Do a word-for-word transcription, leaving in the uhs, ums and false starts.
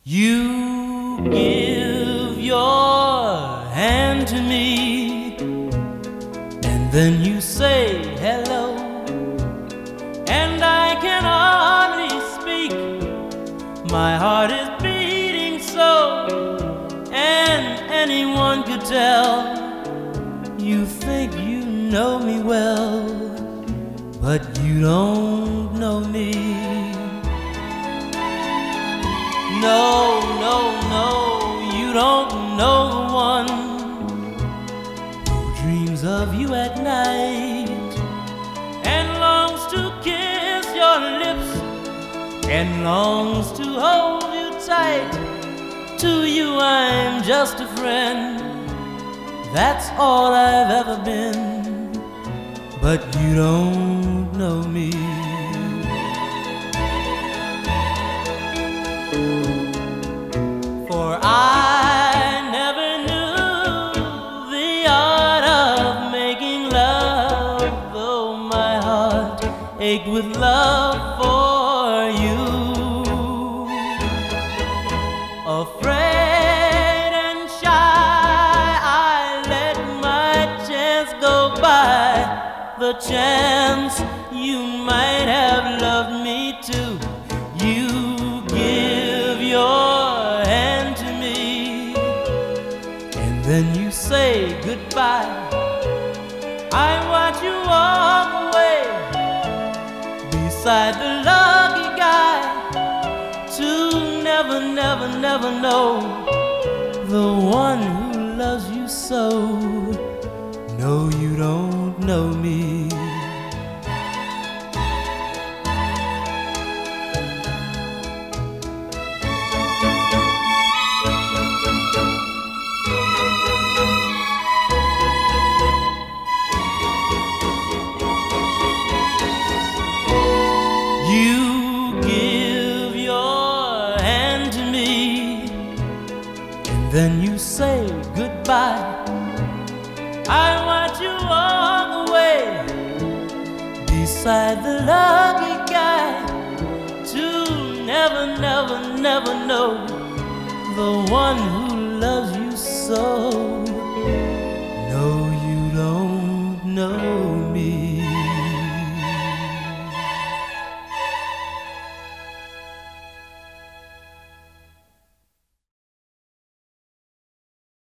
You give your hand to me, and then you say hello, and I can hardly speak. My heart is beating so, and anyone could tell. You think you know me well, but you don't know me. No, no, no, you don't know the one who dreams of you at night and longs to kiss your lips and longs to hold you tight. To you I'm just a friend, that's all I've ever been, but you don't know me. For I never knew the art of making love, though my heart ached with love for you. Afraid and shy, I let my chance go by, the chance you might have loved me too. You give your hand to me, and then you say goodbye. I watch you walk away beside the lucky guy, to never, never, never know the one who loves you so. No, you don't know me. You give your hand to me, and then you say goodbye. I watch you walk away beside the lucky guy, to never, never, never know the one who loves you so.